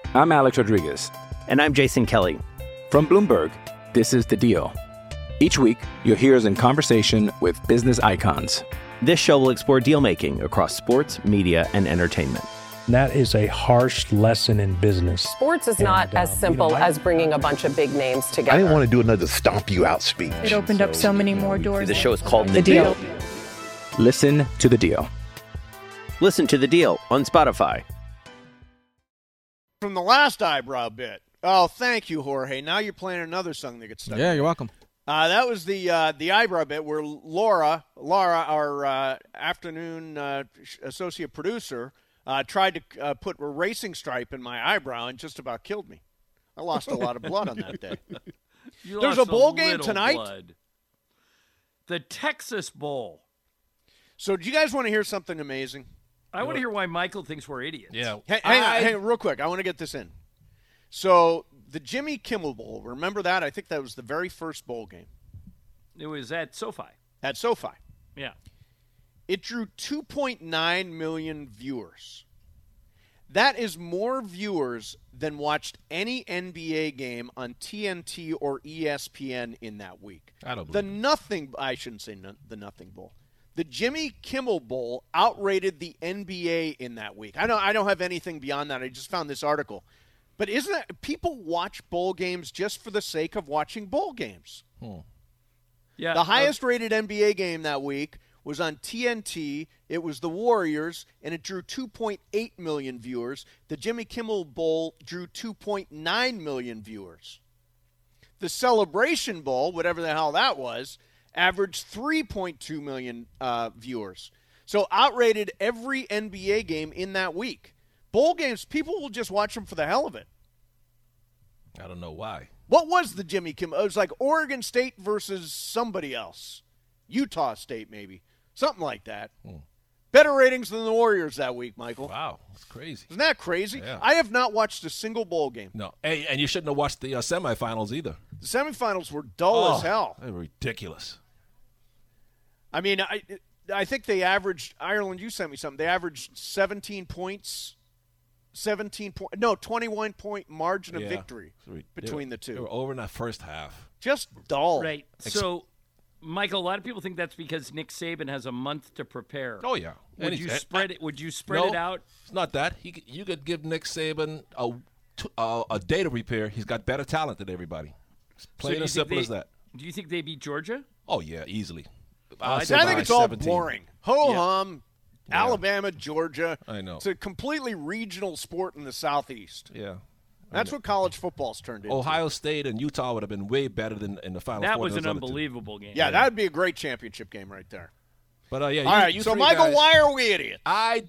I'm Alex Rodriguez. And I'm Jason Kelly. From Bloomberg, this is The Deal. Each week, you'll hear us in conversation with business icons. This show will explore deal-making across sports, media, and entertainment. That is a harsh lesson in business. Sports is not as simple as bringing a bunch of big names together. I didn't want to do another stomp you out speech. It opened up so many more doors. The show is called The Deal. Listen to The Deal. Listen to The Deal on Spotify. From the last eyebrow bit. Oh, thank you, Jorge. Now you're playing another song that gets stuck. Yeah, you're welcome. That was the eyebrow bit where Laura, our afternoon associate producer, tried to put a racing stripe in my eyebrow and just about killed me. I lost a lot of blood on that day. There's a bowl game tonight. Blood. The Texas Bowl. So do you guys want to hear something amazing? I want to hear why Michael thinks we're idiots. Yeah. Hang on, real quick. I want to get this in. So the Jimmy Kimmel Bowl, remember that? I think that was the very first bowl game. It was at SoFi. At SoFi. Yeah. It drew 2.9 million viewers. That is more viewers than watched any NBA game on TNT or ESPN in that week. I don't believe I shouldn't say the Nothing Bowl. The Jimmy Kimmel Bowl outrated the NBA in that week. I don't have anything beyond that. I just found this article. But isn't it, people watch bowl games just for the sake of watching bowl games? Yeah. The highest rated NBA game that week was on TNT. It was the Warriors, and it drew 2.8 million viewers. The Jimmy Kimmel Bowl drew 2.9 million viewers. The Celebration Bowl, whatever the hell that was, averaged 3.2 million viewers. So outrated every NBA game in that week. Bowl games, people will just watch them for the hell of it. I don't know why. What was the Jimmy Kimmel? It was like Oregon State versus somebody else. Utah State, maybe. Something like that. Better ratings than the Warriors that week, Michael. Wow, that's crazy. Isn't that crazy? Yeah. I have not watched a single bowl game. No, hey, and you shouldn't have watched the semifinals either. The semifinals were dull as hell. They were ridiculous. I mean, I think they averaged, Ireland, you sent me something, they averaged 21-point margin of victory between the two. They were over in that first half. Just dull. Right. So, Michael, a lot of people think that's because Nick Saban has a month to prepare. Oh, yeah. Would you spread it out? It's not that. You could give Nick Saban a day to prepare. He's got better talent than everybody. It's plain and simple as that. Do you think they beat Georgia? Oh, yeah, easily. I think it's all boring. Ho-hum, Alabama, Georgia. I know. It's a completely regional sport in the Southeast. Yeah. That's what college football's turned into. Ohio State and Utah would have been way better than in the Final Four. That was an unbelievable game. Yeah, that would be a great championship game right there. But, all right, so, Michael, guys, why are we idiots?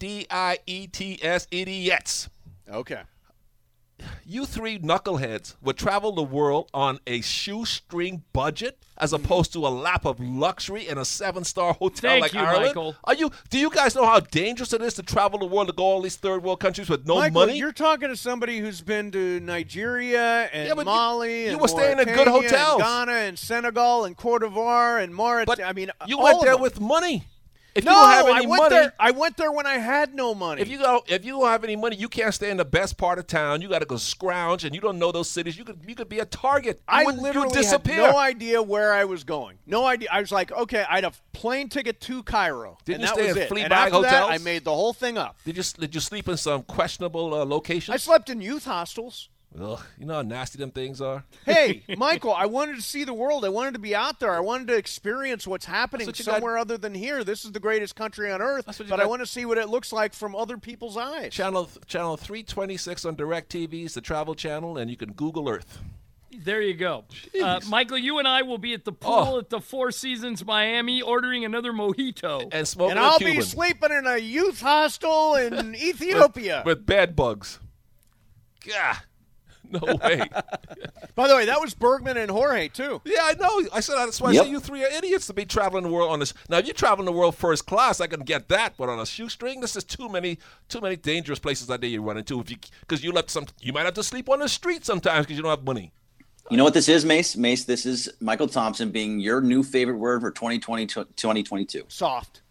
IDIETS, idiots. Okay. You three knuckleheads would travel the world on a shoestring budget as opposed to a lap of luxury in a 7-star hotel like Ireland? Michael. Do you guys know how dangerous it is to travel the world to go all these third world countries with no Michael, money? You're talking to somebody who's been to Nigeria and Mali and you were staying in good hotels. And Ghana and Senegal and Cote d'Ivoire and Mauritania. I mean, you went there with money. If no, you don't have any money, I went there when I had no money. If you don't have any money, you can't stay in the best part of town. You got to go scrounge, and you don't know those cities. You could be a target. I literally had no idea where I was going. No idea. I was like, okay, I had a plane ticket to Cairo. Didn't and you that stay was at it. flea And bag after hotels? that, I made the whole thing up. Did you sleep in some questionable locations? I slept in youth hostels. Ugh, you know how nasty them things are? Hey, Michael, I wanted to see the world. I wanted to be out there. I wanted to experience what's happening somewhere other than here. This is the greatest country on earth, but I want to see what it looks like from other people's eyes. Channel 326 on DirecTV is the travel channel, and you can Google Earth. There you go. Michael, you and I will be at the pool at the Four Seasons Miami ordering another mojito. And smoking And I'll Cuban. be sleeping in a youth hostel in Ethiopia. With bed bugs. Gah. No way. By the way, that was Bergman and Jorge, too. Yeah, I know. I said that's why I say you three are idiots to be traveling the world on this. Now, if you're traveling the world first class, I can get that. But on a shoestring, this is too many dangerous places out there you run into. Because you might have to sleep on the street sometimes because you don't have money. You know what this is, Mace? Mace, this is Michael Thompson being your new favorite word for 2020, 2022. Soft.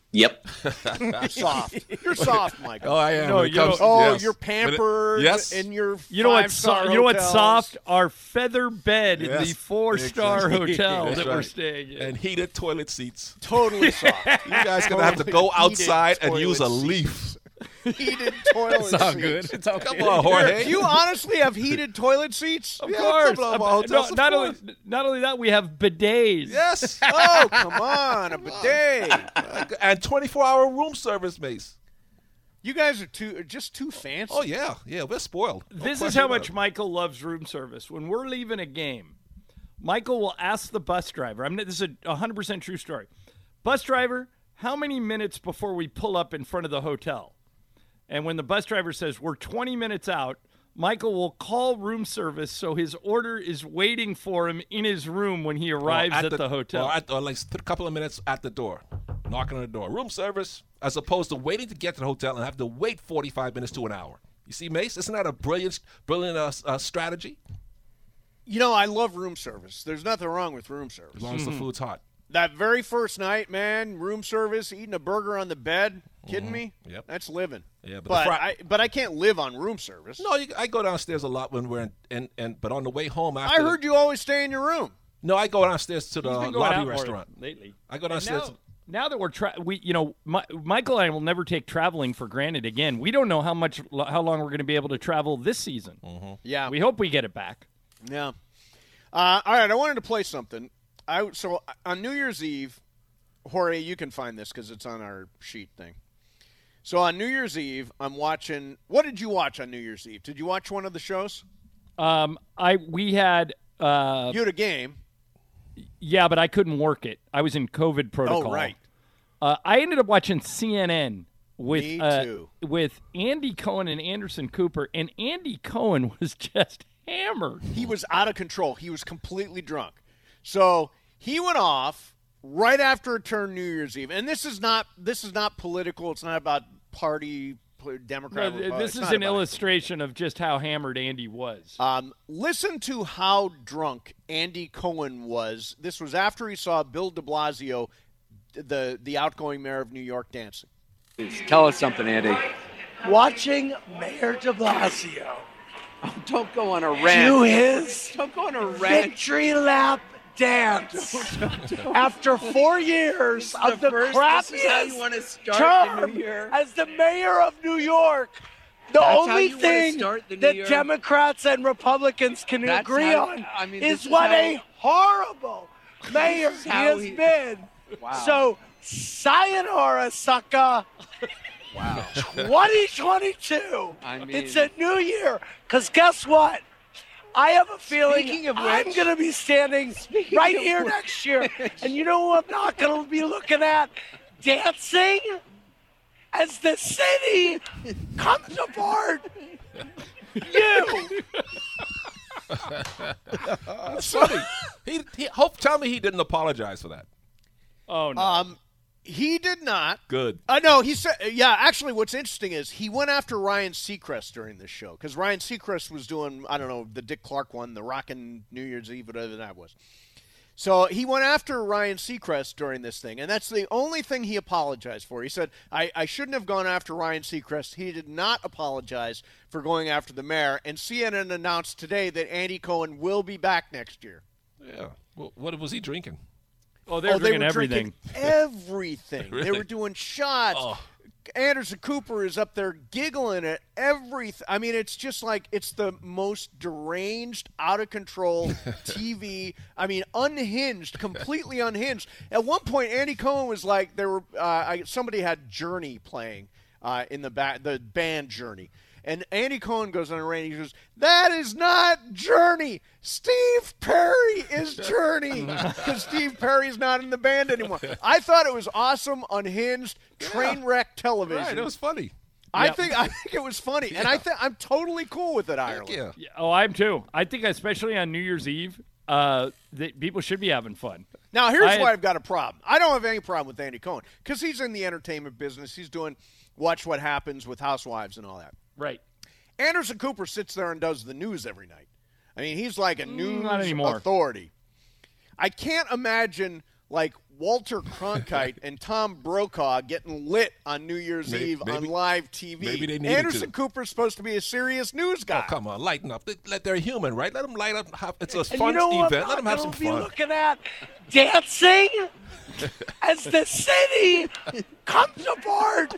Yep. You're soft. You're soft, Michael. Oh, I am. No, yes. You're pampered. Yes. In your You know what's five-star you know what's hotels. soft? Our feather bed in the 4-star hotel That's that we're right. staying in. And heated toilet seats. Totally soft. You guys going to have to go Totally outside heated and use a toilet leaf. Heated toilet It's all seats. good. It's all Come good. on, Jorge. Do you honestly have heated toilet seats? Of Yeah, course. some of our hotels, of not course. only that, we have bidets. Yes. Oh, come on, a bidet. And 24-hour room service, Mace. You guys are just too fancy. Oh, yeah. Yeah, we're spoiled. No This is question how about much it. Michael loves room service. When we're leaving a game, Michael will ask the bus driver. This is a 100% true story. Bus driver, how many minutes before we pull up in front of the hotel? And when the bus driver says we're 20 minutes out, Michael will call room service so his order is waiting for him in his room when he arrives at the hotel. Or like a couple of minutes at the door, knocking on the door. Room service, as opposed to waiting to get to the hotel and have to wait 45 minutes to an hour. You see, Mace, isn't that a brilliant strategy? You know, I love room service. There's nothing wrong with room service. As long as the food's hot. That very first night, man, room service, eating a burger on the bed. Kidding me? Yep. That's living. Yeah, but I can't live on room service. No, I go downstairs a lot when we're but on the way home after. I heard you always stay in your room. No, I go downstairs to the He's been going lobby out more restaurant. lately. I go downstairs. Now that we're Michael and I will never take traveling for granted again. We don't know how long we're going to be able to travel this season. Mm-hmm. Yeah. We hope we get it back. Yeah. All right, I wanted to play something. So on New Year's Eve, Jorge, you can find this because it's on our sheet thing. So on New Year's Eve, I'm watching. What did you watch on New Year's Eve? Did you watch one of the shows? We had. You had a game. Yeah, but I couldn't work it. I was in COVID protocol. Oh, right. I ended up watching CNN with Me too. With Andy Cohen and Anderson Cooper, and Andy Cohen was just hammered. He was out of control. He was completely drunk. So he went off right after it turned New Year's Eve. And this is not political. It's not about party, Democrat. No, this is an illustration of just how hammered Andy was. Listen to how drunk Andy Cohen was. This was after he saw Bill de Blasio, the outgoing mayor of New York, dancing. Tell us something, Andy. Watching Mayor de Blasio Don't go on a rant. do his Don't go on a rant. victory lap dance after 4 years of the This is how you want to crappiest start the term new year. as the mayor of New York. The That's how only you wanna thing start the new that year? Democrats and Republicans can That's agree how- on I mean, is this is what how- a horrible mayor This is he how has he- been. Wow. So, sayonara, sucker. Wow. 2022. I mean- It's a new year. Because guess what? I have a feeling Speaking of I'm which- going to be standing Speaking right of here which- next year. And you know who I'm not going to be looking at? Dancing as the city comes apart. You. That's funny. Tell me he didn't apologize for that. Oh no. He did not. Good. No, he said, yeah, actually what's interesting is he went after Ryan Seacrest during this show because Ryan Seacrest was doing, I don't know, the Dick Clark one, the Rockin' New Year's Eve, whatever that was. So he went after Ryan Seacrest during this thing, and that's the only thing he apologized for. He said, I shouldn't have gone after Ryan Seacrest. He did not apologize for going after the mayor, and CNN announced today that Andy Cohen will be back next year. Yeah. Well, what was he drinking? Oh, they're drinking everything. Everything. Really? They were doing shots. Oh. Anderson Cooper is up there giggling at everything. I mean, it's just like it's the most deranged, out of control TV. I mean, unhinged, completely unhinged. At one point, Andy Cohen was like, somebody had Journey playing in the back, the band Journey. And Andy Cohen goes on a rant. He goes, "That is not Journey. Steve Perry is Journey." Because Steve Perry's not in the band anymore. I thought it was awesome, unhinged, train wreck television. Right, it was funny. I think it was funny, and I'm totally cool with it, Ireland. Yeah. Oh, I'm too. I think especially on New Year's Eve, that people should be having fun. Now, here's why I've got a problem. I don't have any problem with Andy Cohen because he's in the entertainment business. He's doing Watch What Happens with Housewives and all that. Right. Anderson Cooper sits there and does the news every night. I mean, he's like a news not anymore. authority. I can't imagine like Walter Cronkite and Tom Brokaw getting lit on New Year's Eve on live TV. Maybe they needed Anderson Cooper's supposed to be a serious news guy. Oh, come on, lighten up. They're human, right? Let them light up. It's a And fun you know what event. Let them have some be fun. looking at dancing as the city comes apart.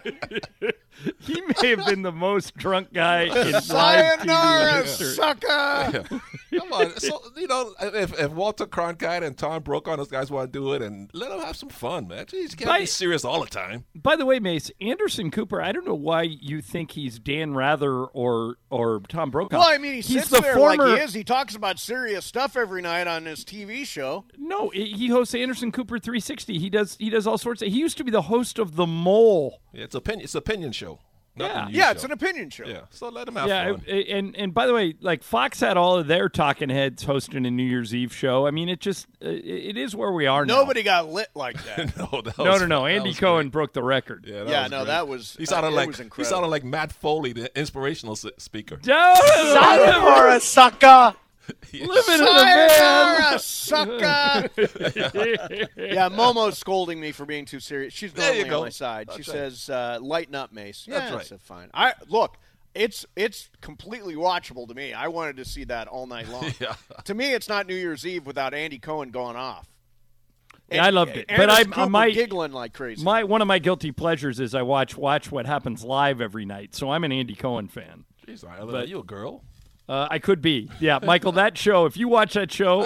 He may have been the most drunk guy in live Sayonara, TV history. sucker! Come on. So, if Walter Cronkite and Tom Brokaw and those guys want to do it, and let them have some fun, man. Jeez, you can't be serious all the time. By the way, Mace, Anderson Cooper, I don't know why you think he's Dan Rather or Tom Brokaw. Well, I mean, he he's sits the there former, like he is. He talks about serious stuff every night on his TV show. No, he hosts Anderson Cooper 360. He does all sorts of. He used to be the host of The Mole. Yeah, it's opinion show. Yeah, it's an opinion show. Yeah, so let them have fun. And by the way, like Fox had all of their talking heads hosting a New Year's Eve show. I mean, it is where we are now. Nobody got lit like that. No. Andy Cohen broke the record. That was he sounded like Matt Foley, the inspirational speaker. Sayonara, sucker. Living in a van. Sucker. Yeah, Momo's scolding me for being too serious. She's normally on my side. She says, lighten up, Mace. Yeah, that's fine. Look, it's completely watchable to me. I wanted to see that all night long. Yeah. To me, it's not New Year's Eve without Andy Cohen going off. Yeah, I loved it. But I'm giggling like crazy. One of my guilty pleasures is I watch What Happens Live every night. So I'm an Andy Cohen fan. Jeez, are you a girl? I could be. Yeah, Michael, that show, if you watch that show,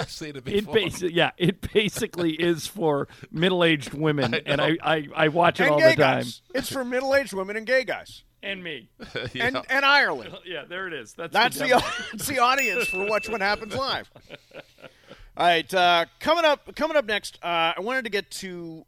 it basically is for middle-aged women, and I watch it all the time. Guys. It's for middle-aged women and gay guys. And me. And Ireland. Yeah, there it is. That's the audience for What Happens Live. All right, coming up next, I wanted to get to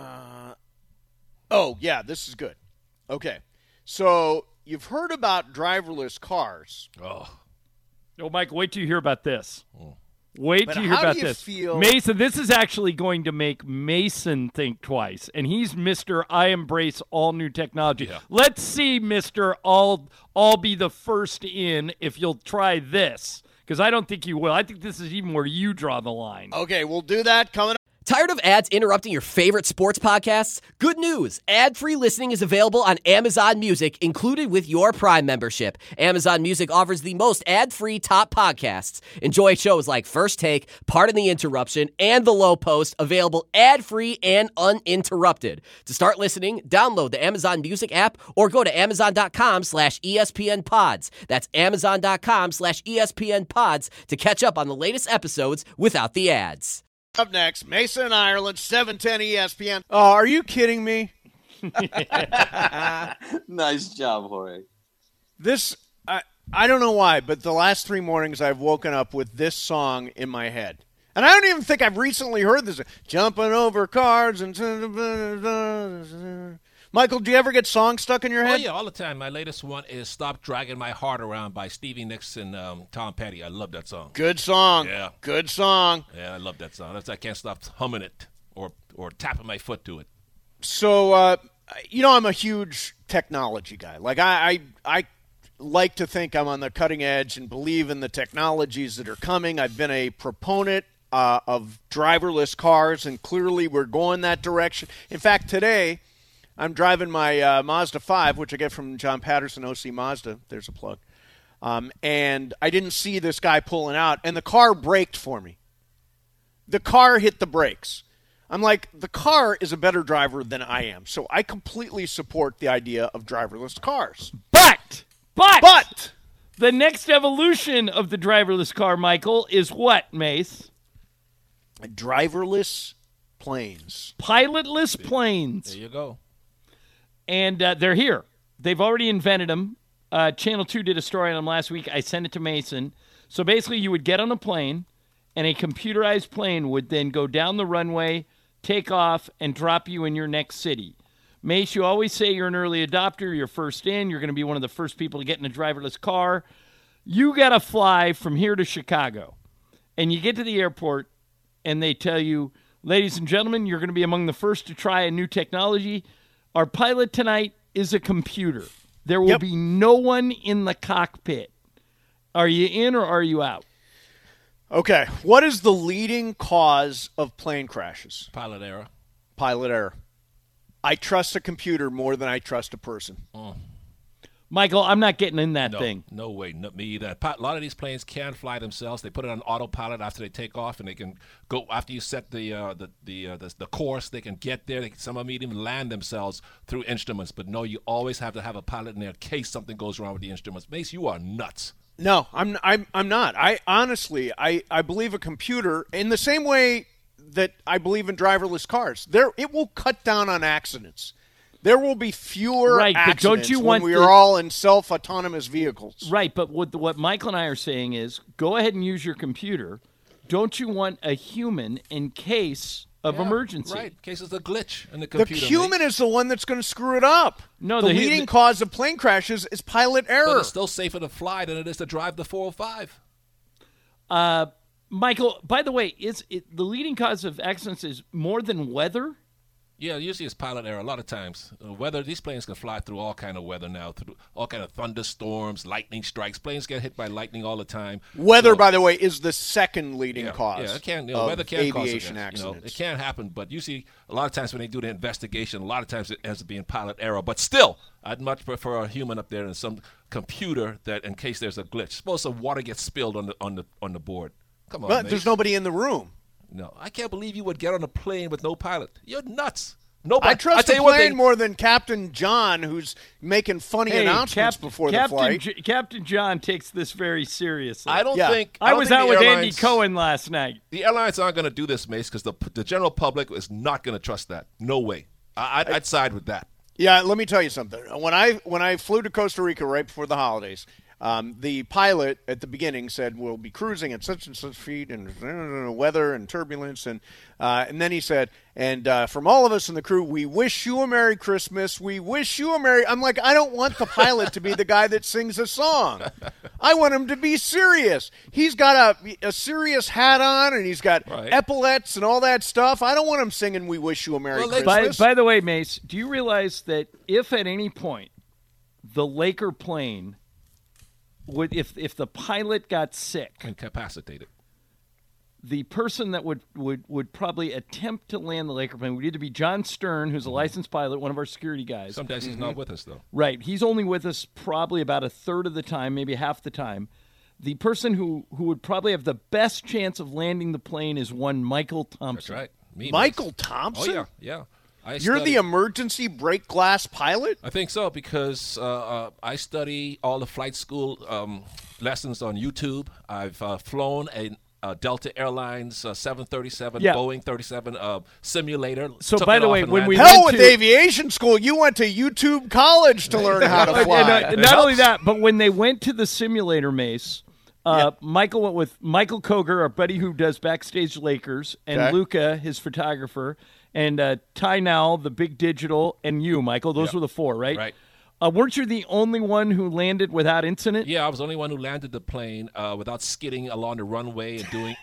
this is good. Okay. So, you've heard about driverless cars. Oh, Mike, wait till you hear about this. Wait till you hear about this. Feel... Mason, this is actually going to make Mason think twice. And he's Mr. I embrace all new technology. Yeah. Let's see, Mr. I'll be the first in if you'll try this. Because I don't think you will. I think this is even where you draw the line. Okay, we'll do that coming up. Tired of ads interrupting your favorite sports podcasts? Good news. Ad-free listening is available on Amazon Music, included with your Prime membership. Amazon Music offers the most ad-free top podcasts. Enjoy shows like First Take, Pardon the Interruption, and The Low Post, available ad-free and uninterrupted. To start listening, download the Amazon Music app or go to amazon.com/ESPN Pods. That's amazon.com/ESPN Pods to catch up on the latest episodes without the ads. Up next, Mason, Ireland, 710 ESPN. Oh, are you kidding me? Nice job, Jorge. This, I don't know why, but the last 3 mornings I've woken up with this song in my head. And I don't even think I've recently heard this. Jumping over cars and... Michael, do you ever get songs stuck in your head? Oh, yeah, all the time. My latest one is Stop Dragging My Heart Around by Stevie Nicks and Tom Petty. I love that song. Good song. Yeah. Good song. Yeah, I love that song. I can't stop humming it or tapping my foot to it. So, I'm a huge technology guy. Like, I like to think I'm on the cutting edge and believe in the technologies that are coming. I've been a proponent of driverless cars, and clearly we're going that direction. In fact, today... I'm driving my Mazda 5, which I get from John Patterson, OC Mazda. There's a plug. And I didn't see this guy pulling out, and the car braked for me. The car hit the brakes. I'm like, the car is a better driver than I am. So I completely support the idea of driverless cars. But the next evolution of the driverless car, Michael, is what, Mace? Driverless planes. Pilotless planes. There you go. And they're here. They've already invented them. Channel 2 did a story on them last week. I sent it to Mason. So basically you would get on a plane, and a computerized plane would then go down the runway, take off, and drop you in your next city. Mace, you always say you're an early adopter. You're first in. You're going to be one of the first people to get in a driverless car. You got to fly from here to Chicago. And you get to the airport, and they tell you, ladies and gentlemen, you're going to be among the first to try a new technology. Our pilot tonight is a computer. There will be no one in the cockpit. Are you in or are you out? Okay, what is the leading cause of plane crashes? Pilot error. Pilot error. I trust a computer more than I trust a person. Michael, I'm not getting in that thing. No way, not me either. A lot of these planes can fly themselves. They put it on autopilot after they take off, and they can go after you set the course. They can get there. Some of them even land themselves through instruments. But no, you always have to have a pilot in there in case something goes wrong with the instruments. Mace, you are nuts. No, I'm not. I honestly, I believe a computer in the same way that I believe in driverless cars. It will cut down on accidents. There will be fewer accidents don't you when want we are all in self-autonomous vehicles. Right, but what Michael and I are saying is go ahead and use your computer. Don't you want a human in case of emergency? Right, in case it's a glitch in the computer. The human is the one that's going to screw it up. No, the leading cause of plane crashes is pilot error. But it's still safer to fly than it is to drive the 405. Michael, by the way, the leading cause of accidents is more than weather? Yeah, usually it's pilot error. A lot of times, weather. These planes can fly through all kind of weather now, through all kind of thunderstorms, lightning strikes. Planes get hit by lightning all the time. Weather, by the way, is the second leading cause. Yeah, it can. Of weather can aviation cause accidents. it can happen, but usually a lot of times when they do the investigation, a lot of times it ends up being pilot error. But still, I'd much prefer a human up there than some computer that, in case there's a glitch, suppose some water gets spilled on the board. Come on, but there's nobody in the room. No, I can't believe you would get on a plane with no pilot. You're nuts. Nobody. I trust the plane more than Captain John, who's making funny announcements before the flight. Captain John takes this very seriously. I don't think. I was out with Andy Cohen last night. The airlines aren't going to do this, Mace, because the general public is not going to trust that. No way. I'd side with that. Yeah, let me tell you something. When I flew to Costa Rica right before the holidays, the pilot at the beginning said we'll be cruising at such and such feet and weather and turbulence, and then he said, and from all of us in the crew, we wish you a Merry Christmas. We wish you a Merry. I'm like, I don't want the pilot to be the guy that sings a song. I want him to be serious. He's got a serious hat on, and he's got epaulets and all that stuff. I don't want him singing "We Wish You a Merry Christmas." By the way, Mace, do you realize that if at any point the Laker plane if the pilot got sick, incapacitated, the person that would probably attempt to land the Laker plane would either be John Stern, who's a licensed pilot, one of our security guys. Sometimes he's not with us, though. Right. He's only with us probably about a third of the time, maybe half the time. The person who would probably have the best chance of landing the plane is one Michael Thompson. That's right. Michael Thompson? Oh, yeah. You're the emergency break glass pilot? I think so, because I study all the flight school lessons on YouTube. I've flown a Delta Airlines 737, Boeing 37 simulator. So, by the way, when we hell with aviation school, you went to YouTube college to learn how to fly. Not only that, but when they went to the simulator, Mace, Michael went with Michael Koger, our buddy who does Backstage Lakers, and Luca, his photographer, and Ty Nowell, the big digital, and you, Michael. Those were the four, right? Right. Weren't you the only one who landed without incident? Yeah, I was the only one who landed the plane without skidding along the runway and doing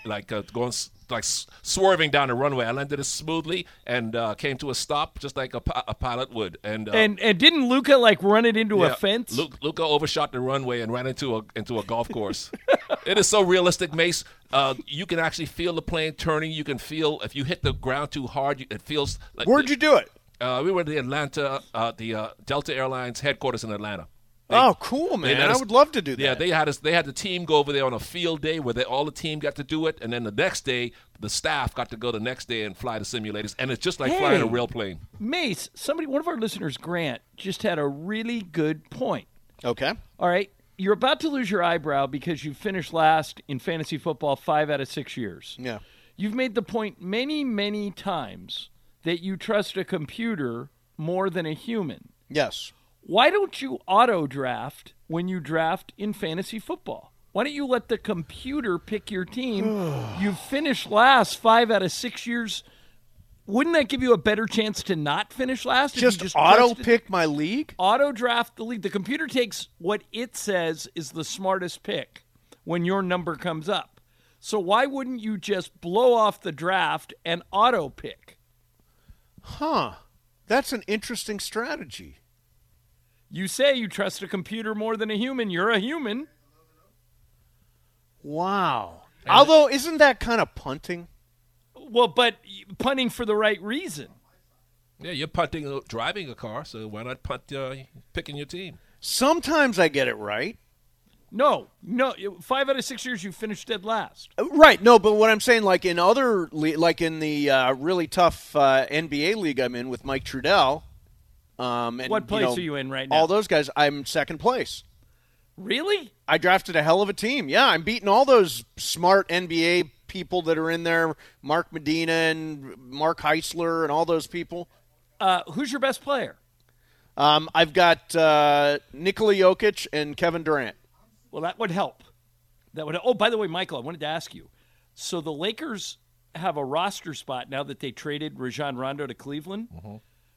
swerving down the runway. I landed it smoothly and came to a stop just like a pilot would. And didn't Luca run it into a fence? Luca overshot the runway and ran into a golf course. It is so realistic, Mace. You can actually feel the plane turning. You can feel if you hit the ground too hard. It feels like. Where'd you do it? We were at the Atlanta, the Delta Airlines headquarters in Atlanta. Cool, man! I would love to do that. Yeah, they had the team go over there on a field day where all the team got to do it, and then the next day, the staff got to go the next day and fly the simulators, and it's just like flying a real plane. Mace, one of our listeners, Grant, just had a really good point. Okay. All right, you're about to lose your eyebrow because you finished last in fantasy football 5 out of 6 years. Yeah. You've made the point many, many times that you trust a computer more than a human. Yes. Why don't you auto-draft when you draft in fantasy football? Why don't you let the computer pick your team? You've finished last 5 out of 6 years. Wouldn't that give you a better chance to not finish last? Just auto-pick my league? Auto-draft the league. The computer takes what it says is the smartest pick when your number comes up. So why wouldn't you just blow off the draft and auto-pick? Huh. That's an interesting strategy. You say you trust a computer more than a human. You're a human. Wow. Although, isn't that kind of punting? Well, but punting for the right reason. Yeah, you're punting driving a car, so why not punt picking your team? Sometimes I get it right. No. 5 out of 6 years you finished dead last. Right. No, but what I'm saying, like in like in the really tough NBA league I'm in with Mike Trudell. And, what place are you in right now? All those guys, I'm second place. Really? I drafted a hell of a team. Yeah, I'm beating all those smart NBA people that are in there, Mark Medina and Mark Heisler and all those people. Who's your best player? I've got Nikola Jokic and Kevin Durant. Well, that would help. Oh, by the way, Michael, I wanted to ask you. So the Lakers have a roster spot now that they traded Rajon Rondo to Cleveland. Mm-hmm.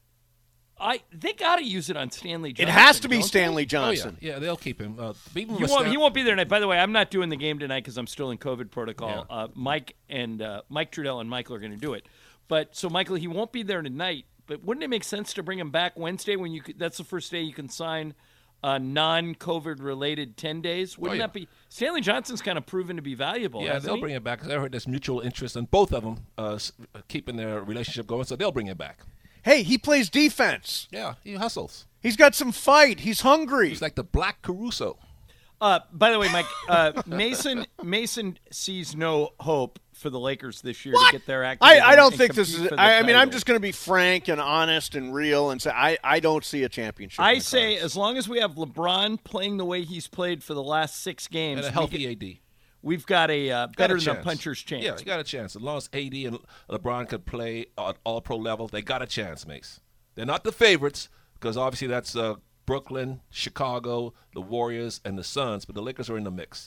They got to use it on Stanley Johnson. It has to be Stanley Johnson. Oh, yeah, they'll keep him. He won't be there tonight. By the way, I'm not doing the game tonight because I'm still in COVID protocol. Yeah. Mike Trudell and Michael are going to do it. But so Michael, he won't be there tonight. But wouldn't it make sense to bring him back Wednesday when that's the first day you can sign non-COVID related 10 days? Wouldn't that be? Stanley Johnson's kind of proven to be valuable. Yeah, they'll bring him back. I heard there's mutual interest in both of them keeping their relationship going, so they'll bring him back. Hey, he plays defense. Yeah, he hustles. He's got some fight. He's hungry. He's like the Black Caruso. By the way, Mike, Mason sees no hope for the Lakers this year to get their act. I don't think this is. I mean, I'm just going to be frank and honest and real and say I don't see a championship. I say as long as we have LeBron playing the way he's played for the last 6 games and a healthy AD. We've got a better than a puncher's chance. Yeah, you got a chance. As long as AD and LeBron could play at all-pro level, they got a chance, Mace. They're not the favorites because obviously that's Brooklyn, Chicago, the Warriors, and the Suns, but the Lakers are in the mix.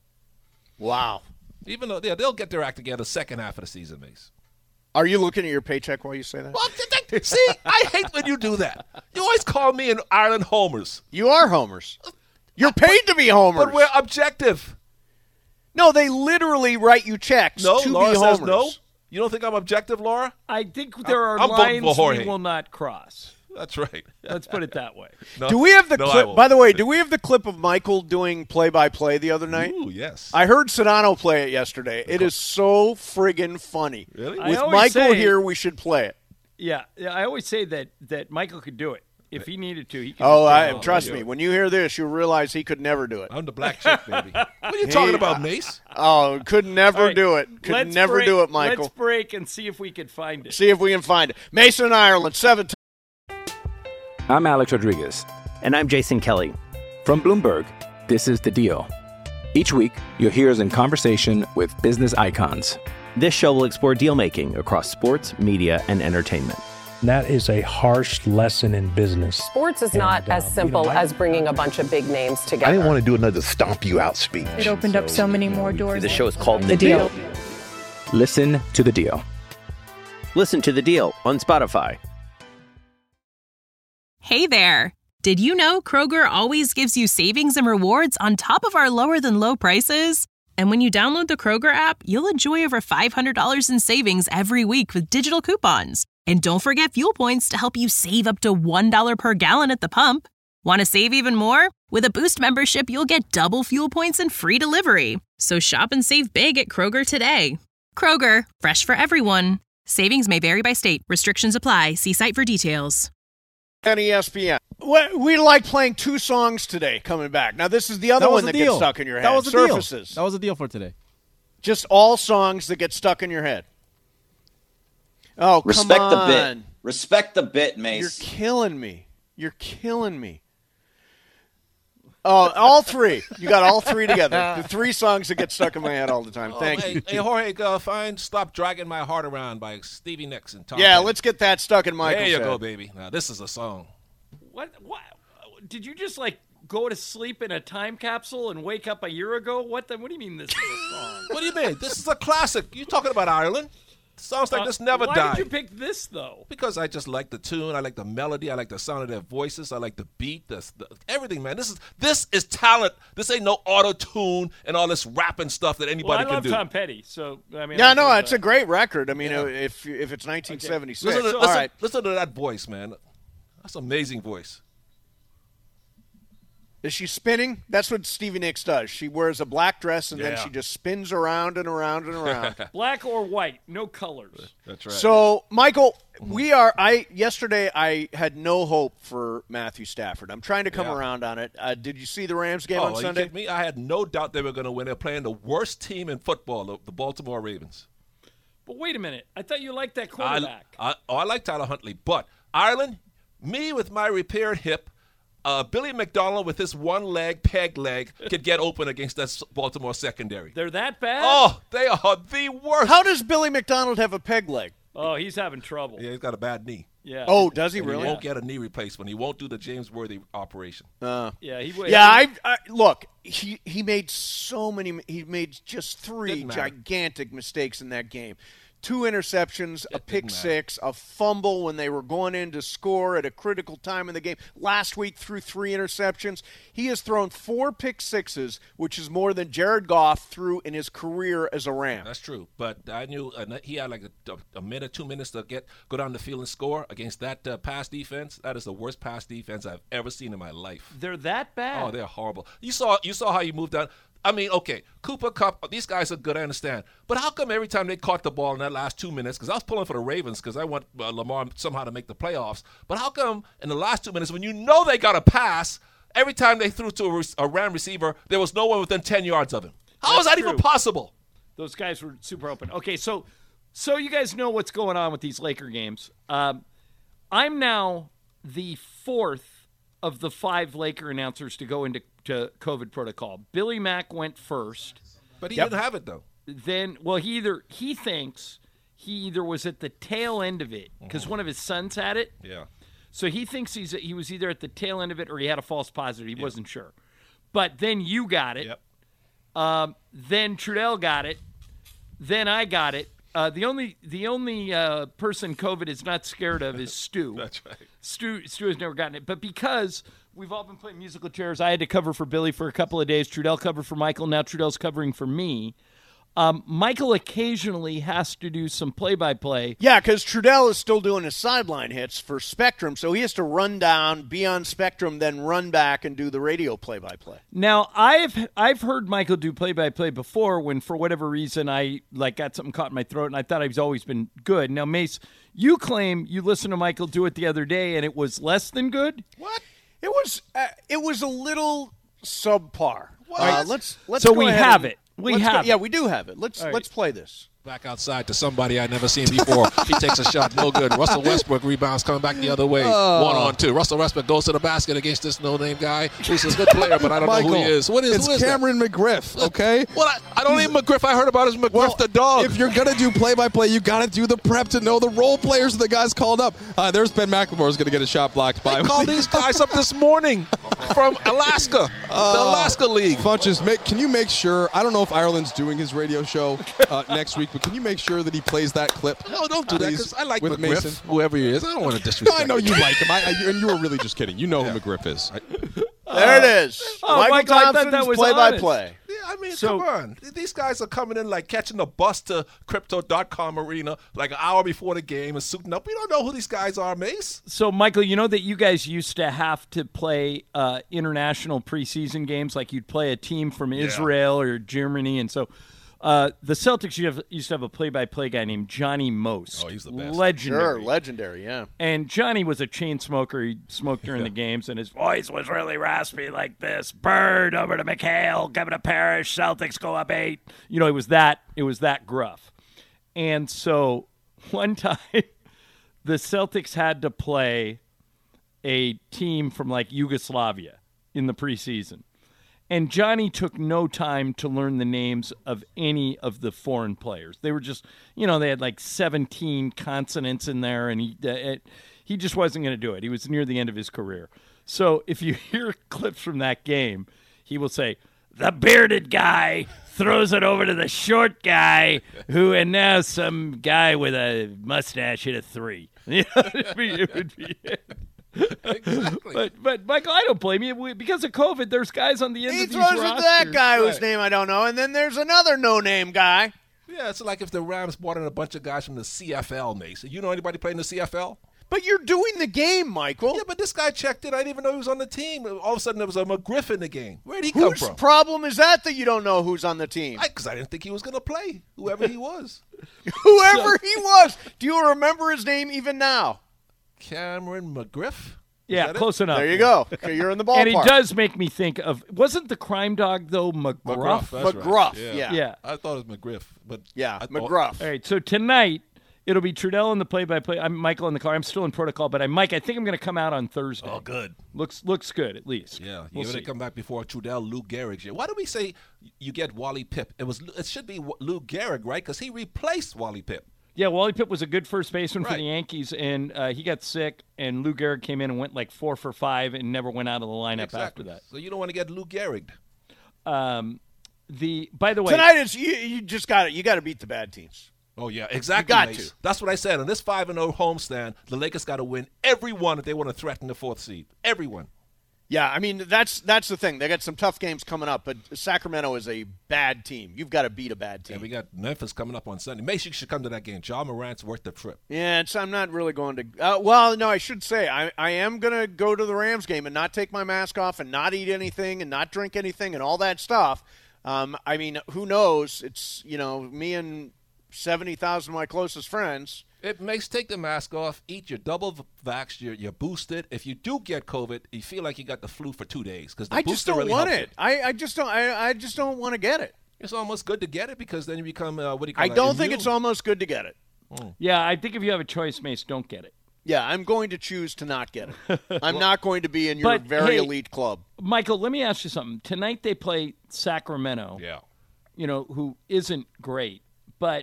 Wow. Even though they'll get their act together second half of the season, Mace. Are you looking at your paycheck while you say that? Well, see, I hate when you do that. You always call me and Ireland homers. You are homers. You're paid to be homers. But we're objective. No, they literally write you checks to Laura be homers. Says no. You don't think I'm objective, Laura? I think there are lines we will not cross. That's right. Let's put it that way. No, do we have the clip? By the way, do we have the clip of Michael doing play-by-play the other night? Ooh, yes. I heard Sedano play it yesterday. It is so friggin' funny. Really? With Michael here, we should play it. Yeah, I always say that Michael could do it. If he needed to, he could. Trust me. When you hear this, you'll realize he could never do it. I'm the black chick, baby. What are you talking about, Mace? Oh, could never do it. Could never do it, Michael. Let's break and see if we can find it. See if we can find it. Mason, Ireland, 7. I'm Alex Rodriguez. And I'm Jason Kelly. From Bloomberg, this is The Deal. Each week, you'll hear us in conversation with business icons. This show will explore deal-making across sports, media, and entertainment. That is a harsh lesson in business. Sports is not as simple as bringing a bunch of big names together. I didn't want to do another stomp you out speech. It opened up so many more doors. The show is called The Deal. Listen to The Deal. Listen to The Deal on Spotify. Hey there. Did you know Kroger always gives you savings and rewards on top of our lower-than-low prices? And when you download the Kroger app, you'll enjoy over $500 in savings every week with digital coupons. And don't forget fuel points to help you save up to $1 per gallon at the pump. Want to save even more? With a Boost membership, you'll get double fuel points and free delivery. So shop and save big at Kroger today. Kroger, fresh for everyone. Savings may vary by state. Restrictions apply. See site for details. On ESPN. We like playing 2 songs today coming back. Now, this is the other one that gets stuck in your head. That was a Surfaces. Deal. That was a deal for today. Just all songs that get stuck in your head. Oh, Respect come on. the bit. Respect the bit, Mace. You're killing me. You're killing me. Oh, all 3. You got all 3 together. The 3 songs that get stuck in my head all the time. Thank you. Hey, Jorge, find Stop Dragging My Heart Around by Stevie Nicks and Tom Yeah, Petty. let's get that stuck in Michael's There you head. go, baby. Now, this is a song. What? Did you just, go to sleep in a time capsule and wake up a year ago? What do you mean this is a song? What do you mean? This is a classic. You're talking about Ireland. Songs like this never why die. Why did you pick this, though? Because I just like the tune. I like the melody. I like the sound of their voices. I like the beat. Everything, man. This is talent. This ain't no auto-tune and all this rapping stuff that anybody can do. I love Tom Petty, so, I mean. Yeah, no, it's a great record. I mean, if it's 1976. Okay. All right. Listen to that voice, man. That's an amazing voice. Is she spinning? That's what Stevie Nicks does. She wears a black dress, and then she just spins around and around and around. Black or white, no colors. That's right. So, Michael, yesterday I had no hope for Matthew Stafford. I'm trying to come around on it. Did you see the Rams game on Sunday? You kidding me? I had no doubt they were going to win. They're playing the worst team in football, the Baltimore Ravens. But wait a minute. I thought you liked that quarterback. I like Tyler Huntley. But, Ireland, me with my repaired hip, Billy McDonald with his peg leg, could get open against that Baltimore secondary. They're that bad? Oh, they are the worst. How does Billy McDonald have a peg leg? Oh, he's having trouble. Yeah, he's got a bad knee. Yeah. Oh, does he and really? He won't get a knee replacement. He won't do the James Worthy operation. Yeah, he would. Yeah, look. He made so many. He made just 3 gigantic mistakes in that game. 2 interceptions, a pick 6, a fumble when they were going in to score at a critical time in the game. Last week, threw 3 interceptions. He has thrown 4 pick 6s, which is more than Jared Goff threw in his career as a Ram. That's true, but I knew he had like a minute, 2 minutes to go down the field and score against that pass defense. That is the worst pass defense I've ever seen in my life. They're that bad. Oh, they're horrible. You saw how you moved down. I mean, okay, Cooper Kupp, these guys are good, I understand. But how come every time they caught the ball in that last 2 minutes, because I was pulling for the Ravens because I want Lamar somehow to make the playoffs, but how come in the last 2 minutes when you know they got a pass, every time they threw to a Ram receiver, there was no one within 10 yards of him? How is that even possible? Those guys were super open. Okay, so you guys know what's going on with these Laker games. I'm now the 4th of the 5 Laker announcers to go into COVID protocol. Billy Mack went first. But he didn't have it, though. Then, well, he thinks he either was at the tail end of it because one of his sons had it. Yeah. So he thinks he was either at the tail end of it or he had a false positive. He wasn't sure. But then you got it. Yep. Then Trudell got it. Then I got it. The only person COVID is not scared of is Stu. That's right. Stu has never gotten it. But because we've all been playing musical chairs, I had to cover for Billy for a couple of days. Trudell covered for Michael. Now Trudell's covering for me. Michael occasionally has to do some play-by-play. Yeah, because Trudell is still doing his sideline hits for Spectrum, so he has to run down, be on Spectrum, then run back and do the radio play-by-play. Now, I've heard Michael do play-by-play before when, for whatever reason, I got something caught in my throat, and I thought he's always been good. Now, Mace, you claim you listened to Michael do it the other day, and it was less than good? What? It was a little subpar. Let's so go we ahead have and, it. We have it. Yeah, we do have it. Let's play this. Back outside to somebody I'd never seen before. He takes a shot, no good. Russell Westbrook rebounds, coming back the other way. 1-on-2. Russell Westbrook goes to the basket against this no-name guy who's a good player, but I don't know who he is. Who is Cameron McGriff, okay? Well, I don't need McGriff. I heard about his McGriff the dog. If you're going to do play-by-play, you got to do the prep to know the role players of the guys called up. There's Ben McLemore's going to get a shot blocked by. I called these guys up this morning from Alaska, the Alaska League. Funches, can you make sure, I don't know if Ireland's doing his radio show next week, but can you make sure that he plays that clip? No, don't do that, because I like with McGriff, Mason. whoever he is. I don't want to disrespect I know you like him, and you were really just kidding. You know who McGriff is. There it is. Michael, I thought that was play-by-play. Yeah, I mean, come on. These guys are coming in like catching a bus to Crypto.com arena like an hour before the game and suiting up. We don't know who these guys are, Mace. So, Michael, you know that you guys used to have to play international preseason games, like you'd play a team from Israel or Germany, and so the Celtics used to have a play-by-play guy named Johnny Most. Oh, he's the best. Legendary. Sure, legendary, yeah. And Johnny was a chain smoker. He smoked during the games, and his voice was really raspy like this. Bird over to McHale, Kevin to Parrish, Celtics go up 8. You know, it was that gruff. And so one time the Celtics had to play a team from like Yugoslavia in the preseason. And Johnny took no time to learn the names of any of the foreign players. They were just, they had like 17 consonants in there, and he just wasn't going to do it. He was near the end of his career. So if you hear clips from that game, he will say, the bearded guy throws it over to the short guy, and now some guy with a mustache hit a 3. It would be Exactly. But Michael, I don't blame you. Because of COVID, there's guys on the end of these rosters. He throws it to that guy whose name I don't know, and then there's another no-name guy. Yeah, it's like if the Rams brought in a bunch of guys from the CFL, Mason. You know anybody playing the CFL? But you're doing the game, Michael. Yeah, but this guy checked in. I didn't even know he was on the team. All of a sudden, there was a McGriff in the game. Where'd he come from? Whose problem is that you don't know who's on the team? Because I didn't think he was going to play, whoever he was. Whoever he was. Do you remember his name even now? Cameron McGriff? Yeah, close enough. There you go. Okay, you're in the ballpark. And he does make me think of, wasn't the crime dog, though, McGruff? McGruff, right. yeah. I thought it was McGriff. But McGruff. All right, so tonight, it'll be Trudell in the play-by-play. I'm Michael in the car. I'm still in protocol, but Mike, I think I'm going to come out on Thursday. Oh, good. Looks good, at least. Yeah, we'll you're going to come back before Trudell, Lou Gehrig. Why do we say you get Wally Pipp? It should be Lou Gehrig, right? Because he replaced Wally Pipp. Yeah, Wally Pipp was a good first baseman for the Yankees, and he got sick, and Lou Gehrig came in and went like 4 for 5 and never went out of the lineup after that. So you don't want to get Lou Gehrig. By the way, tonight is you just got to beat the bad teams. Oh yeah, exactly. You got to. That's what I said. On this 5-0 homestand, the Lakers got to win every one if they want to threaten the 4th seed. Everyone. Yeah, I mean that's the thing. They got some tough games coming up, but Sacramento is a bad team. You've got to beat a bad team. Yeah, we got Memphis coming up on Sunday. Mason should come to that game. Ja Morant's worth the trip. Yeah, I'm not really going to. Well, no, I should say I am going to go to the Rams game and not take my mask off and not eat anything and not drink anything and all that stuff. I mean, who knows? It's me and 70,000 of my closest friends. It makes take the mask off, eat your double vax, you're boosted. If you do get COVID, you feel like you got the flu for 2 days because I just don't want it. I just don't want to get it. It's almost good to get it because then you become what do you call it? I don't think it's almost good to get it. Yeah, I think if you have a choice, Mace, don't get it. Yeah, I'm going to choose to not get it. I'm not going to be in your very elite club. Michael, let me ask you something. Tonight they play Sacramento. Yeah. Who isn't great, but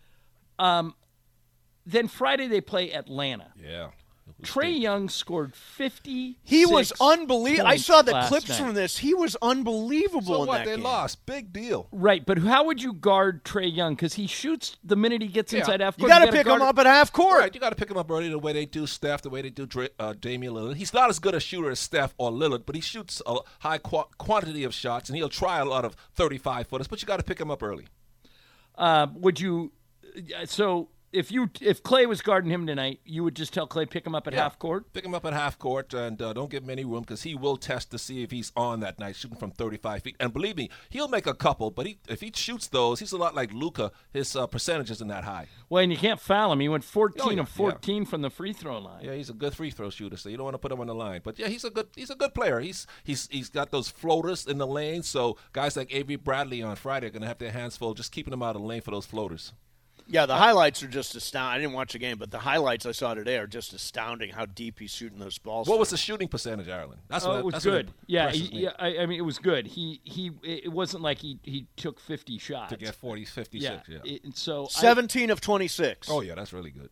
then Friday they play Atlanta. Yeah. Trae Young scored 50. He was unbelievable. I saw the clips night. from this. He was unbelievable so in what? that They game. lost. Big deal. Right, but how would you guard Trae Young? Because he shoots the minute he gets inside half court. You got to pick him up at half court. Right, you got to pick him up early the way they do Steph, the way they do Damian Lillard. He's not as good a shooter as Steph or Lillard, but he shoots a high quantity of shots, and he'll try a lot of 35-footers, but you got to pick him up early. Would you – so – If Clay was guarding him tonight, you would just tell Clay pick him up at half court? Pick him up at half court and don't give him any room because he will test to see if he's on that night, shooting from 35 feet. And believe me, he'll make a couple, but if he shoots those, he's a lot like Luka. His percentage isn't that high. Well, and you can't foul him. He went 14 of 14 from the free throw line. Yeah, he's a good free throw shooter, so you don't want to put him on the line. But yeah, he's a good player. He's got those floaters in the lane, so guys like Avery Bradley on Friday are going to have their hands full just keeping him out of the lane for those floaters. Yeah, the highlights are just astounding. I didn't watch the game, but the highlights I saw today are just astounding how deep he's shooting those balls. What was the shooting percentage, Ireland? It was good. I mean, it was good. It wasn't like he took 50 shots. To get 40, 56, yeah. So 17 of 26. Oh, yeah, that's really good.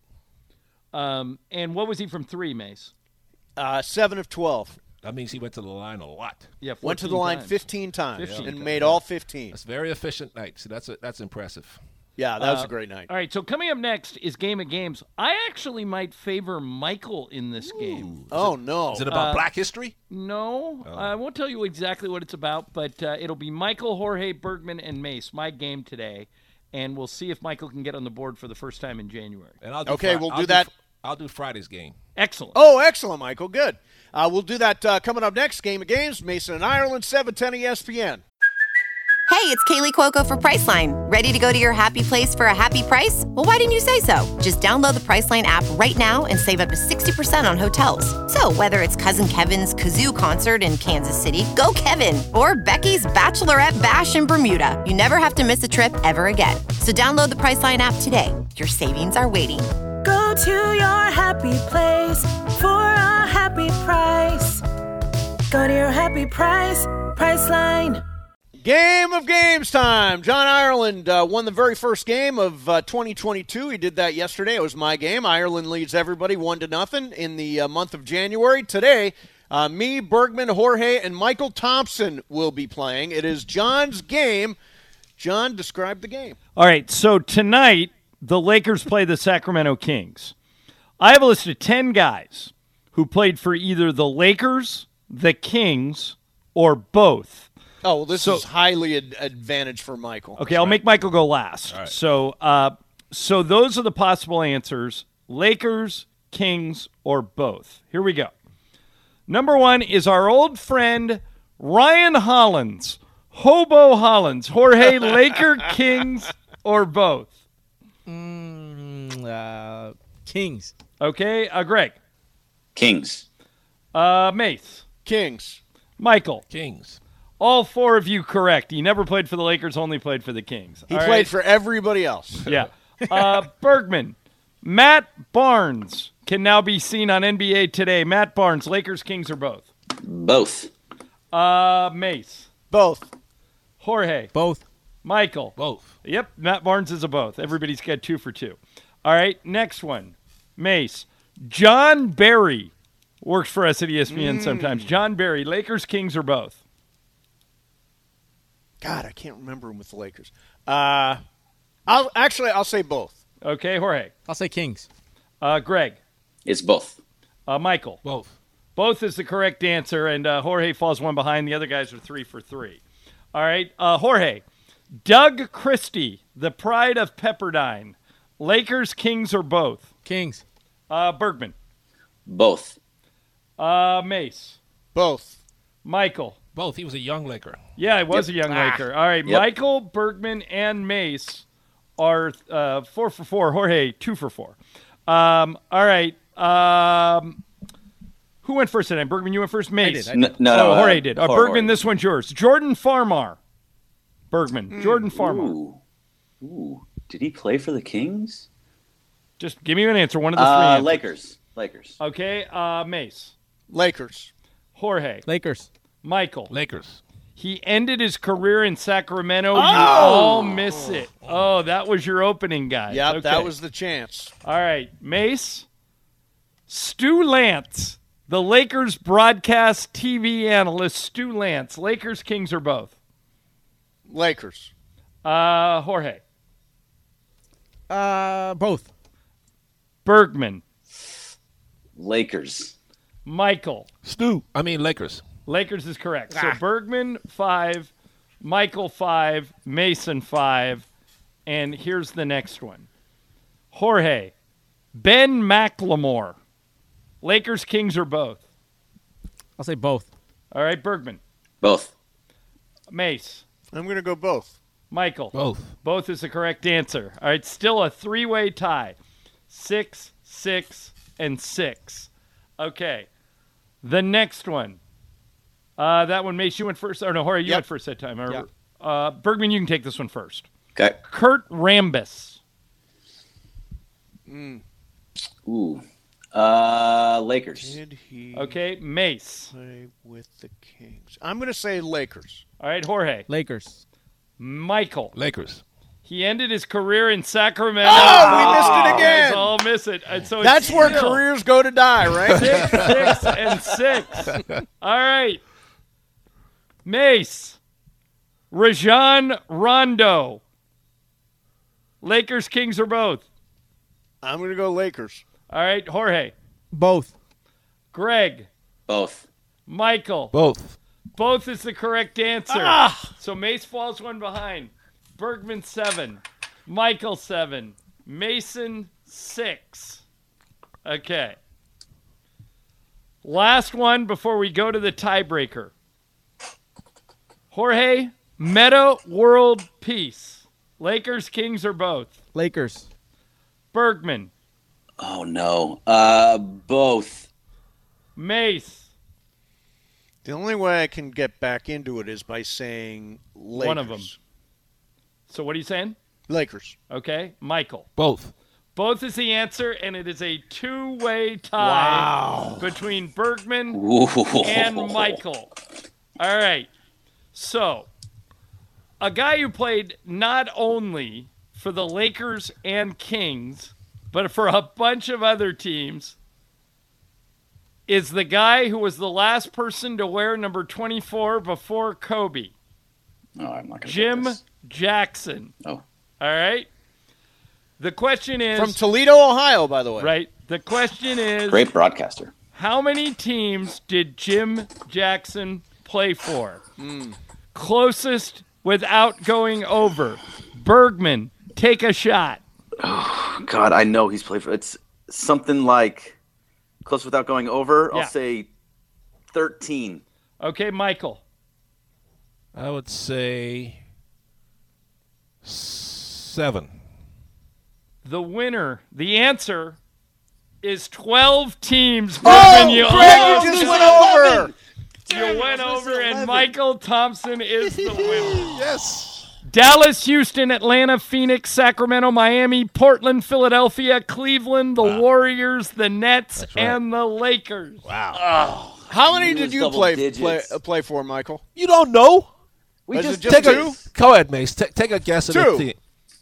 And what was he from 3, Mace? 7 of 12. That means he went to the line a lot. Yeah, went to the line 15 times 15 and times. made all 15. That's a very efficient night. See, that's impressive. Yeah, that was a great night. All right, so coming up next is Game of Games. I actually might favor Michael in this game. Oh, no. Is it about Black history? No. I won't tell you exactly what it's about, but it'll be Michael, Jorge, Bergman, and Mace, my game today, and we'll see if Michael can get on the board for the first time in January. And I'll do we'll do that. I'll do Friday's game. Excellent. Oh, excellent, Michael. Good. We'll do that coming up next. Game of Games, Mason and Ireland, 710 ESPN. Hey, it's Kaylee Cuoco for Priceline. Ready to go to your happy place for a happy price? Well, why didn't you say so? Just download the Priceline app right now and save up to 60% on hotels. So whether it's Cousin Kevin's Kazoo Concert in Kansas City, go Kevin, or Becky's Bachelorette Bash in Bermuda, you never have to miss a trip ever again. So download the Priceline app today. Your savings are waiting. Go to your happy place for a happy price. Go to your happy price, Priceline. Game of Games time. John Ireland won the very first game of 2022. He did that yesterday. It was my game. Ireland leads everybody 1-0 in the month of January. Today, me, Bergman, Jorge, and Michael Thompson will be playing. It is John's game. John, describe the game. All right, so tonight, the Lakers play the Sacramento Kings. I have a list of 10 guys who played for either the Lakers, the Kings, or both. Oh, well, this is highly advantage for Michael. Okay, I'll make Michael go last. Right. So those are the possible answers: Lakers, Kings, or both? Here we go. Number 1 is our old friend Ryan Hollins. Hobo Hollins. Jorge, Laker, Kings, or both? Kings. Okay, Greg. Kings. Mace. Kings. Michael. Kings. All 4 of you correct. He never played for the Lakers, only played for the Kings. He played for everybody else. Yeah. Bergman. Matt Barnes can now be seen on NBA Today. Matt Barnes, Lakers, Kings, or both? Both. Mace. Both. Jorge. Both. Michael. Both. Yep, Matt Barnes is a both. Everybody's got 2 for 2. All right, next one. Mace. John Barry works for us at ESPN sometimes. John Barry, Lakers, Kings, or both? God, I can't remember him with the Lakers. I'll say both. Okay, Jorge. I'll say Kings. Greg. It's both. Michael. Both. Both is the correct answer, and Jorge falls 1 behind. The other guys are 3 for 3. All right, Jorge. Doug Christie, the pride of Pepperdine. Lakers, Kings, or both? Kings. Bergman. Both. Mace. Both. Michael. Both. He was a young Laker. Yeah, he was a young Laker. All right, Michael, Bergman, and Mace are 4 for 4. Jorge, 2 for 4. All right. Who went first today? Bergman, you went first? Mace. I did. No, Jorge did. Jorge. Bergman, this one's yours. Jordan Farmar. Bergman. Jordan Farmar. Ooh. Did he play for the Kings? Just give me an answer. One of the 3 answers. Lakers. Okay. Mace. Lakers. Jorge. Lakers. Michael. Lakers. He ended his career in Sacramento. You all miss it. Oh, that was your opening, guys. Yep, okay. that was the chance. All right. Mace. Stu Lantz, the Lakers broadcast TV analyst. Stu Lantz. Lakers, Kings, or both? Lakers. Jorge. Both. Bergman. Lakers. Michael. Lakers. Lakers is correct. So Bergman, 5. Michael, 5. Mason, 5. And here's the next one. Jorge. Ben McLemore. Lakers, Kings, or both? I'll say both. All right, Bergman. Both. Mace. I'm going to go both. Michael. Both. Both is the correct answer. All right, still a 3-way tie. 6, 6, and 6. Okay. The next one. That one, Mace, you went first. Or no, Jorge, you went first that time. Bergman, you can take this one first. Okay. Kurt Rambis. Ooh. Lakers. Did he Mace. play with the Kings? I'm going to say Lakers. All right, Jorge. Lakers. Michael. Lakers. He ended his career in Sacramento. Oh, we missed it again. Let's all miss it. And so That's it's where still careers go to die, right? 6, 6, and 6. All right. Mace. Rajon Rondo. Lakers, Kings, or both? I'm going to go Lakers. All right, Jorge. Both. Greg. Both. Michael. Both. Both is the correct answer. So Mace falls 1 behind. Bergman, 7. Michael, 7. Mason, 6. Okay. Last one before we go to the tiebreaker. Jorge, Meta World Peace. Lakers, Kings, or both? Lakers. Bergman. Oh, no. Both. Mace. The only way I can get back into it is by saying Lakers. One of them. So what are you saying? Lakers. Okay. Michael. Both. Both is the answer, and it is a 2-way tie between Bergman and Michael. All right. So, a guy who played not only for the Lakers and Kings, but for a bunch of other teams, is the guy who was the last person to wear number 24 before Kobe. Oh, I'm not gonna Jim get this. Jackson. Oh. All right. The question is... From Toledo, Ohio, by the way. Right. The question is... Great broadcaster. How many teams did Jim Jackson play for? Closest without going over. Bergman, take a shot. Oh, God, I know he's played for... It's something like Close without going over. Yeah. I'll say 13. Okay, Michael. I would say 7. The winner, the answer is 12 teams. Oh, Griffin, you Greg, you just went over. You went over, and Michael Thompson is the winner. Yes. Dallas, Houston, Atlanta, Phoenix, Sacramento, Miami, Portland, Philadelphia, Cleveland, the Warriors, the Nets, and the Lakers. Wow. How many did you play for, Michael? You don't know. We just take two? Go ahead, Mace. Take a guess at the team.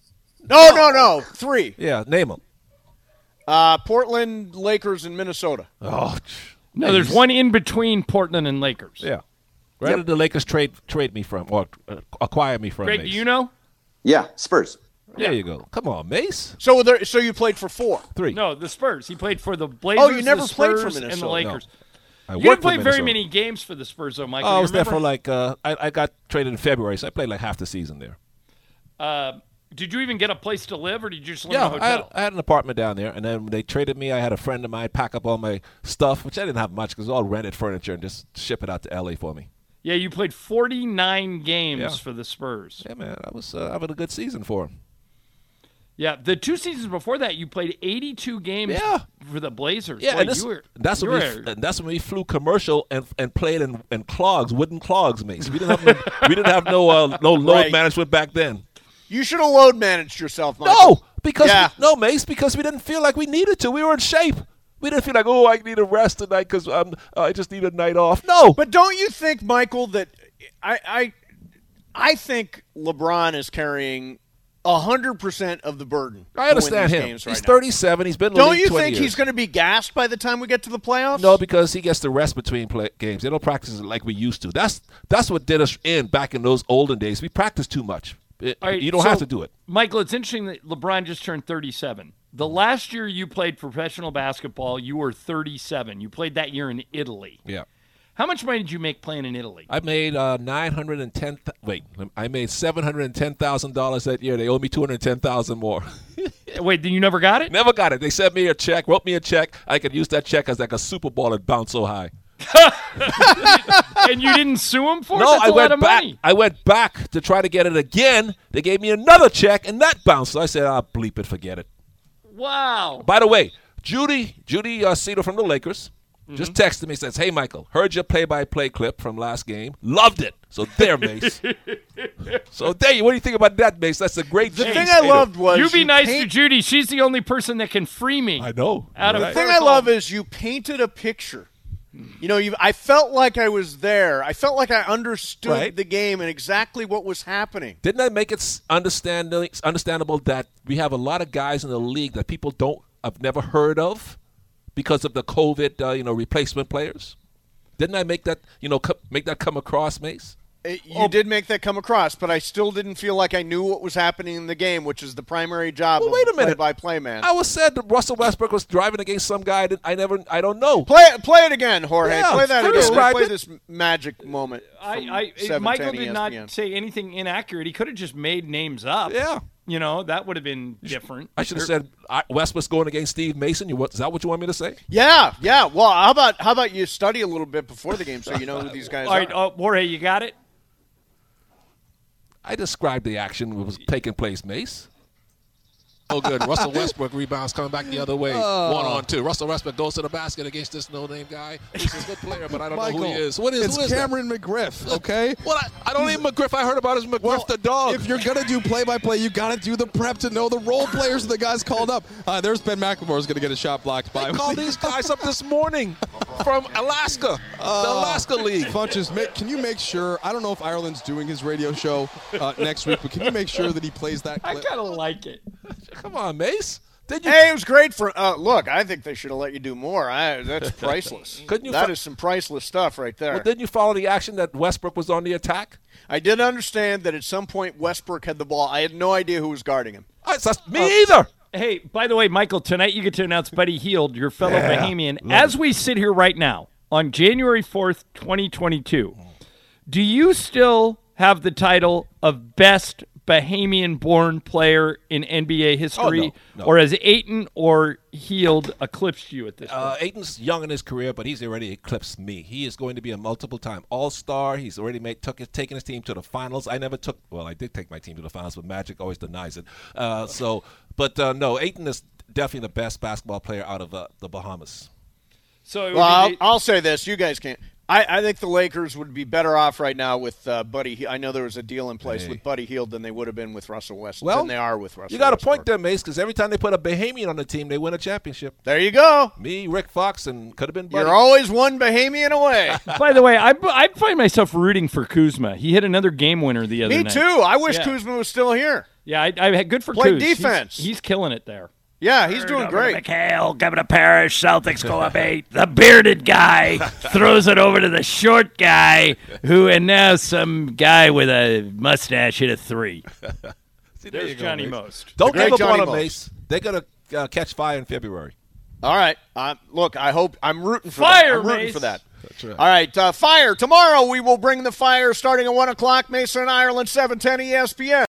No. 3. Yeah, name them. Portland, Lakers, and Minnesota. Oh, no, there's one in between Portland and Lakers. Yeah. Where did the Lakers trade me from or acquire me from? Greg, Mace? do you know? Yeah, Spurs. There you go. Come on, Mace. So you played for 4? 3. No, the Spurs. He played for the Blazers. Oh, you never the played Spurs, for Minnesota. and the Lakers. No. You didn't play very many games for the Spurs, though, Michael. I was there for I got traded in February, so I played like half the season there. Did you even get a place to live, or did you just live in a hotel? I had an apartment down there, and then when they traded me, I had a friend of mine pack up all my stuff, which I didn't have much because it was all rented furniture, and just ship it out to L.A. for me. Yeah, you played 49 games for the Spurs. Yeah, man, I was having a good season for them. Yeah, the 2 seasons before that, you played 82 games for the Blazers. Yeah, Boy, that's when we flew commercial and played in clogs, wooden clogs, Mace. We didn't have no load management back then. You should have load managed yourself, Michael. No, Mace, because we didn't feel like we needed to. We were in shape. We didn't feel like, I need a rest tonight because I just need a night off. No. But don't you think, Michael, that I think LeBron is carrying 100% of the burden. I understand him. He's 37. He's been in the league 20 years. Don't you think he's going to be gassed by the time we get to the playoffs? No, because he gets the rest between games. They don't practice it like we used to. That's what did us in back in those olden days. We practiced too much. You don't have to do it. Michael, it's interesting that LeBron just turned 37. The last year you played professional basketball, you were 37. You played that year in Italy. Yeah. How much money did you make playing in Italy? I made I made $710,000 that year. They owe me $210,000 more. Wait, then you never got it? Never got it. They sent me a check, wrote me a check. I could use that check as like a Super Bowl that bounced so high. And you didn't sue him for it? No, That's a lot of money. I went back to try to get it again. They gave me another check, and that bounced. So I said, bleep it, forget it. Wow. By the way, Judy Cedar from the Lakers just texted me, says, hey, Michael, heard your play-by-play clip from last game. Loved it. So there, Mace. What do you think about that, Mace? That's a great The thing I loved was you be nice to Judy. She's the only person that can free me. I know. The thing I love is you painted a picture. You know, I felt like I was there. I felt like I understood the game and exactly what was happening. Didn't that make it understandable that we have a lot of guys in the league that people have never heard of because of the COVID, replacement players? Didn't I make that, make that come across, Mace? You did make that come across, but I still didn't feel like I knew what was happening in the game, which is the primary job of the play-by-play man. I was said that Russell Westbrook was driving against some guy that I don't know. Play it again, Jorge. Yeah, play that again. Let's play this magic moment. Michael did not say anything inaccurate. He could have just made names up. Yeah. That would have been different. I should have said Westbrook's going against Steve Mason. Is that what you want me to say? Yeah. Well, how about you study a little bit before the game so you know who these guys are? All right, Jorge, you got it? I described the action that was taking place, Mace. Oh, good. Russell Westbrook rebounds coming back the other way. 1-on-2. Russell Westbrook goes to the basket against this no-name guy. He's a good player, but I don't know who he is. Who is Cameron McGriff, okay? Well, I don't need McGriff. I heard about his McGriff the dog. If you're going to do play-by-play, you got to do the prep to know the role players and the guys called up. There's Ben McLemore is going to get a shot blocked by. I called these guys up this morning from Alaska, the Alaska League. Funches, can you make sure, I don't know if Ireland's doing his radio show next week, but can you make sure that he plays that clip? I kind of like it. Come on, Mace. Hey, it was great for. Look, I think they should have let you do more. That's priceless. That is some priceless stuff right there. Well, didn't you follow the action that Westbrook was on the attack? I did understand that at some point Westbrook had the ball. I had no idea who was guarding him. Me either. Hey, by the way, Michael, tonight you get to announce Buddy Hield, your fellow Bahamian. As we sit here right now on January 4th, 2022, do you still have the title of Best Bahamian-born player in NBA history? No. Or has Ayton or Hield eclipsed you at this point? Ayton's young in his career, but he's already eclipsed me. He is going to be a multiple-time All-Star. He's already taken his team to the finals. I did take my team to the finals, but Magic always denies it. No, Ayton is definitely the best basketball player out of the Bahamas. So I'll say this. You guys can't. I think the Lakers would be better off right now with Buddy. I know there was a deal in place with Buddy Hield than they would have been with Russell Westbrook. Well, than they are with Russell. You got a Westbrook. point there, Mace, because every time they put a Bahamian on the team, they win a championship. There you go. Me, Rick Fox, and could have been Buddy. You're always one Bahamian away. By the way, I find myself rooting for Kuzma. He hit another game winner the other night. Me too. I wish Kuzma was still here. Yeah, I had good for Kuz. Play defense. He's killing it there. Yeah, he's doing great. McHale, Governor Parrish, Celtics go up 8. The bearded guy throws it over to the short guy, and now some guy with a mustache hit a 3. See, There's Johnny Mace. Most. Don't give up Johnny on him, Most. Mace. They're going to catch fire in February. All right. Look, I'm rooting for Fire, that. I'm rooting Mace. for that. That's right. All right, fire. Tomorrow we will bring the fire starting at 1 o'clock, Mason, Ireland, 710 ESPN.